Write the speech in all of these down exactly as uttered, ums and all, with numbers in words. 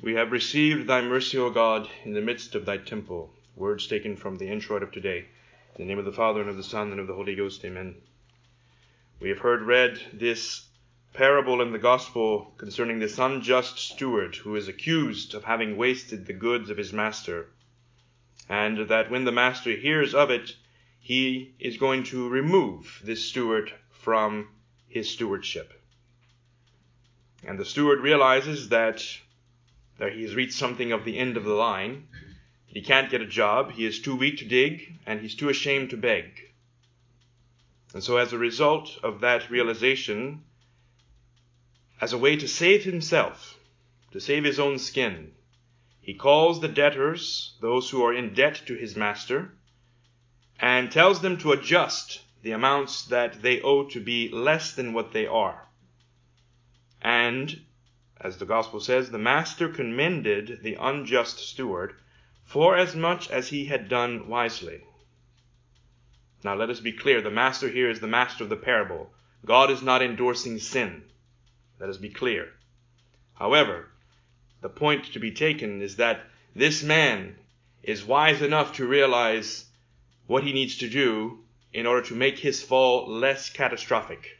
We have received thy mercy, O God, in the midst of thy temple. Words taken from the introit of today. In the name of the Father, and of the Son, and of the Holy Ghost. Amen. We have heard read this parable in the gospel concerning this unjust steward who is accused of having wasted the goods of his master, and that when the master hears of it, he is going to remove this steward from his stewardship. And the steward realizes that that he has reached something of the end of the line. He can't get a job, he is too weak to dig, and he's too ashamed to beg. And so as a result of that realization, as a way to save himself, to save his own skin, he calls the debtors, those who are in debt to his master, and tells them to adjust the amounts that they owe to be less than what they are. And, as the gospel says, the master commended the unjust steward for as much as he had done wisely. Now let us be clear, the master here is the master of the parable. God is not endorsing sin. Let us be clear. However, the point to be taken is that this man is wise enough to realize what he needs to do in order to make his fall less catastrophic.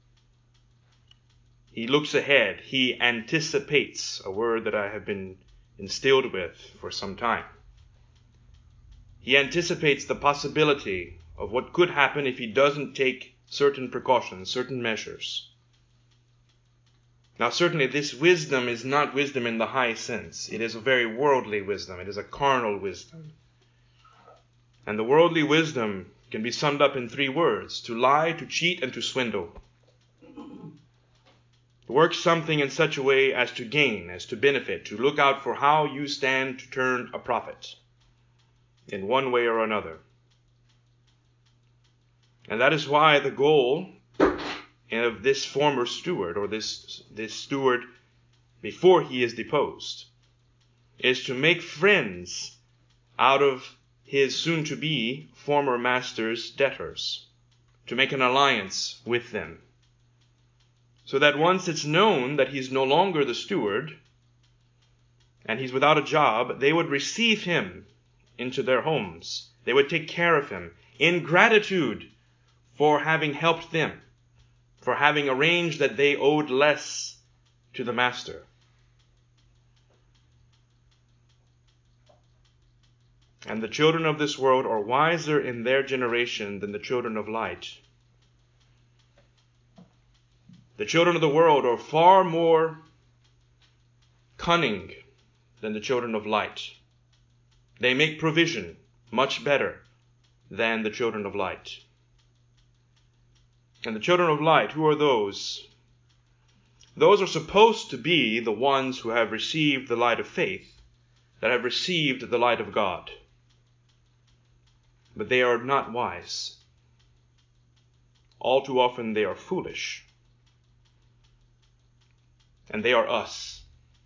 He looks ahead. He anticipates, a word that I have been instilled with for some time. He anticipates the possibility of what could happen if he doesn't take certain precautions, certain measures. Now certainly this wisdom is not wisdom in the high sense. It is a very worldly wisdom. It is a carnal wisdom. And the worldly wisdom can be summed up in three words: to lie, to cheat, and to swindle. To work something in such a way as to gain, as to benefit, to look out for how you stand to turn a profit in one way or another. And that is why the goal of this former steward, or this, this steward before he is deposed, is to make friends out of his soon-to-be former master's debtors, to make an alliance with them, so that once it's known that he's no longer the steward and he's without a job, they would receive him into their homes. They would take care of him in gratitude for having helped them, for having arranged that they owed less to the master. And the children of this world are wiser in their generation than the children of light. The children of the world are far more cunning than the children of light. They make provision much better than the children of light. And the children of light, who are those? Those are supposed to be the ones who have received the light of faith, that have received the light of God. But they are not wise. All too often they are foolish. And they are us.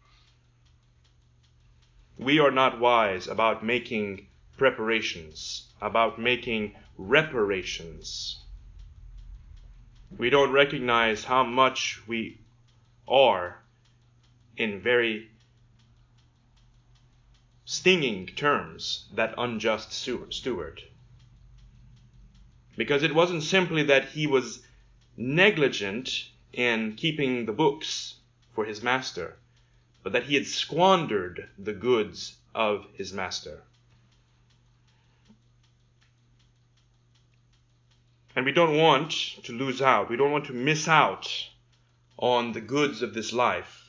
We are not wise about making preparations, about making reparations. We don't recognize how much we are, in very stinging terms, that unjust steward. Because it wasn't simply that he was negligent in keeping the books for his master, but that he had squandered the goods of his master. And we don't want to lose out. We don't want to miss out on the goods of this life.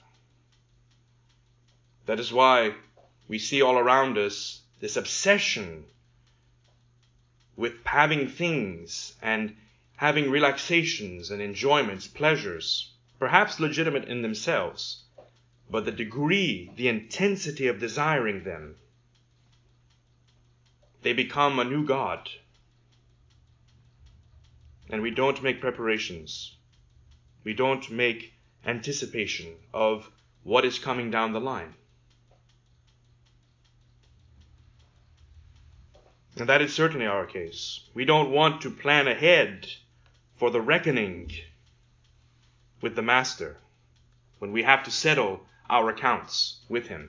That is why we see all around us this obsession with having things and having relaxations and enjoyments, pleasures, perhaps legitimate in themselves, but the degree, the intensity of desiring them, they become a new god. And we don't make preparations. We don't make anticipation of what is coming down the line. And that is certainly our case. We don't want to plan ahead for the reckoning with the master, when we have to settle our accounts with him.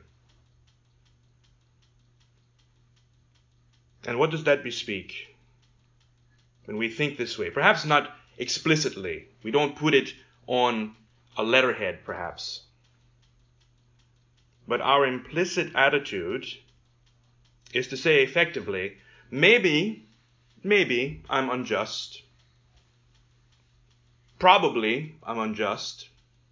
And what does that bespeak when we think this way? Perhaps not explicitly. We don't put it on a letterhead, perhaps. But our implicit attitude is to say effectively, maybe, maybe I'm unjust. Probably I'm unjust.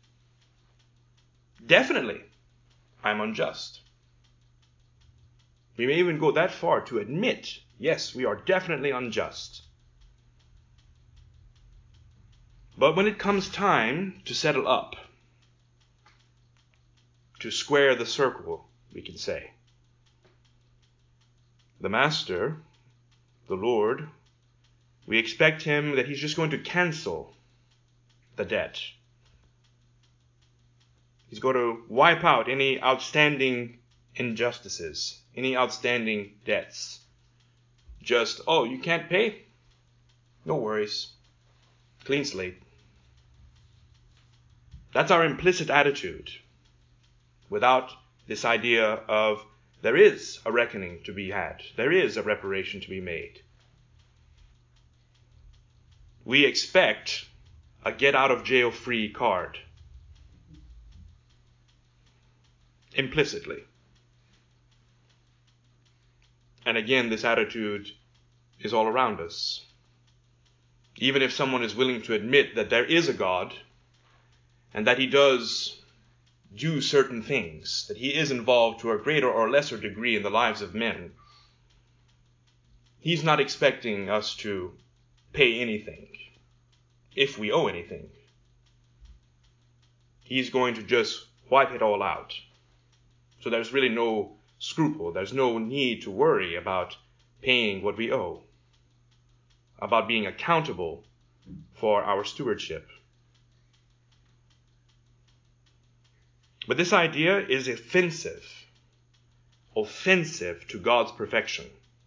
Definitely I'm unjust. We may even go that far to admit, yes, we are definitely unjust. But when it comes time to settle up, to square the circle, we can say, the Master, the Lord, we expect him that he's just going to cancel the debt. He's going to wipe out any outstanding injustices, any outstanding debts. Just, oh, you can't pay? No worries. Clean slate. That's our implicit attitude, without this idea of there is a reckoning to be had. There is a reparation to be made. We expect a get-out-of-jail-free card. Implicitly. And again, this attitude is all around us. Even if someone is willing to admit that there is a God, and that he does do certain things, that he is involved to a greater or lesser degree in the lives of men, he's not expecting us to pay anything, if we owe anything. He's going to just wipe it all out. So there's really no scruple, there's no need to worry about paying what we owe, about being accountable for our stewardship. But this idea is offensive, offensive to God's perfection.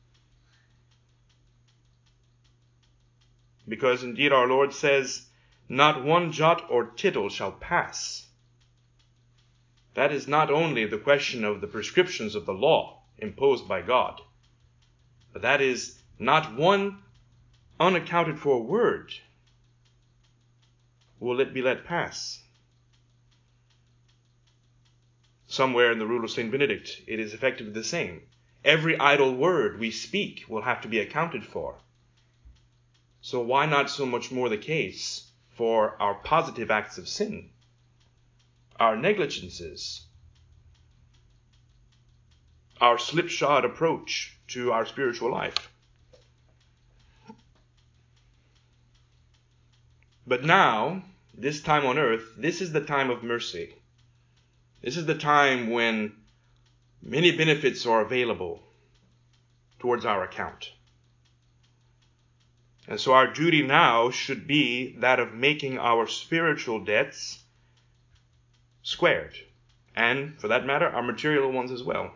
Because indeed our Lord says, not one jot or tittle shall pass. That is not only the question of the prescriptions of the law imposed by God, but that is not one unaccounted for word will it be let pass. Somewhere in the rule of Saint Benedict, it is effectively the same. Every idle word we speak will have to be accounted for. So why not so much more the case for our positive acts of sin, our negligences, our slipshod approach to our spiritual life? But now, this time on earth, this is the time of mercy. This is the time when many benefits are available towards our account. And so our duty now should be that of making our spiritual debts squared. And, for that matter, our material ones as well.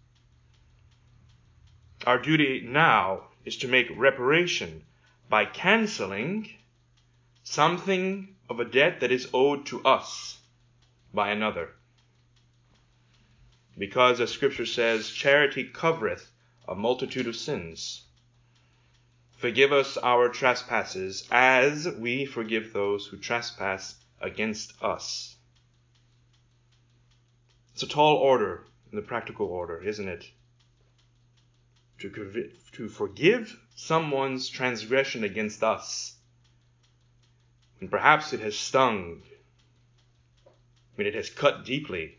Our duty now is to make reparation by canceling something of a debt that is owed to us by another. Because, as Scripture says, charity covereth a multitude of sins. Forgive us our trespasses as we forgive those who trespass against us. It's a tall order in the practical order, isn't it? To, to forgive someone's transgression against us, when perhaps it has stung, when it has cut deeply.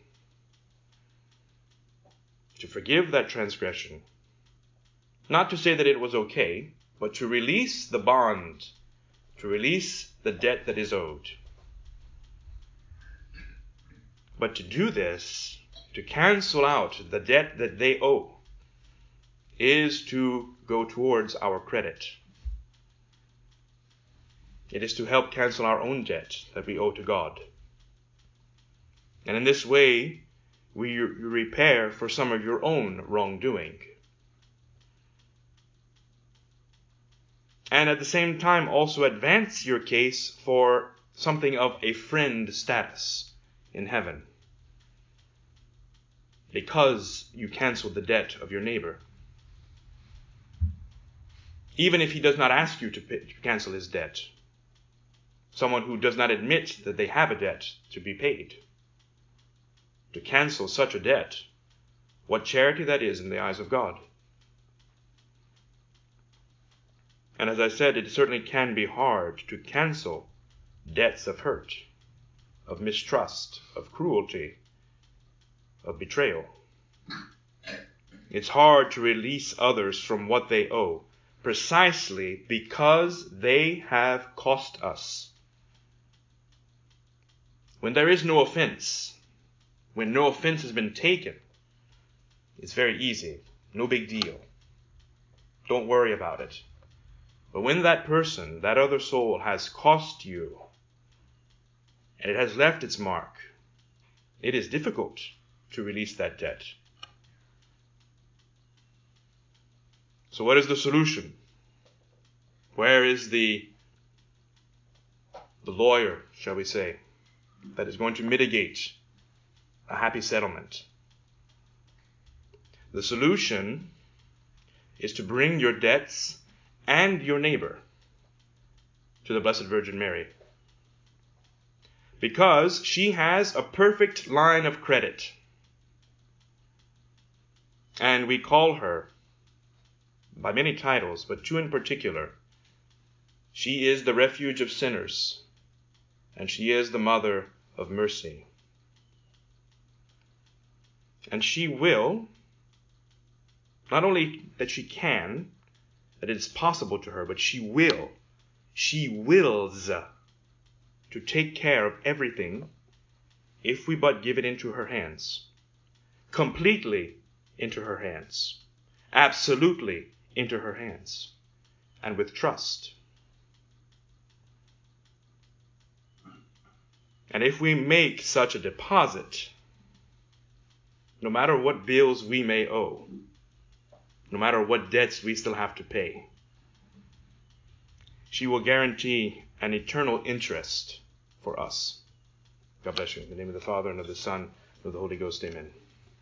To forgive that transgression. Not to say that it was okay, but to release the bond, to release the debt that is owed. But to do this, to cancel out the debt that they owe, is to go towards our credit. It is to help cancel our own debt that we owe to God. And in this way, we repair for some of your own wrongdoing. And at the same time also advance your case for something of a friend status in heaven. because you cancel the debt of your neighbor. Even if he does not ask you to, pay, to cancel his debt. Someone who does not admit that they have a debt to be paid. To cancel such a debt, what charity that is in the eyes of God. And as I said, it certainly can be hard to cancel debts of hurt, of mistrust, of cruelty, of betrayal. It's hard to release others from what they owe, precisely because they have cost us. When there is no offense, when no offense has been taken, it's very easy, no big deal. Don't worry about it. But when that person, that other soul, has cost you, and it has left its mark, it is difficult to release that debt. So what is the solution? Where is the, the lawyer, shall we say, that is going to mitigate a happy settlement? The solution is to bring your debts and your neighbor to the Blessed Virgin Mary, because she has a perfect line of credit, and we call her by many titles, but two in particular. She is the refuge of sinners, and she is the mother of mercy. And she will, not only that she can, that it is possible to her, but she will, she wills to take care of everything if we but give it into her hands. Completely into her hands. Absolutely into her hands. And with trust. And if we make such a deposit, no matter what bills we may owe, no matter what debts we still have to pay, she will guarantee an eternal interest for us. God bless you. In the name of the Father, and of the Son, and of the Holy Ghost, amen.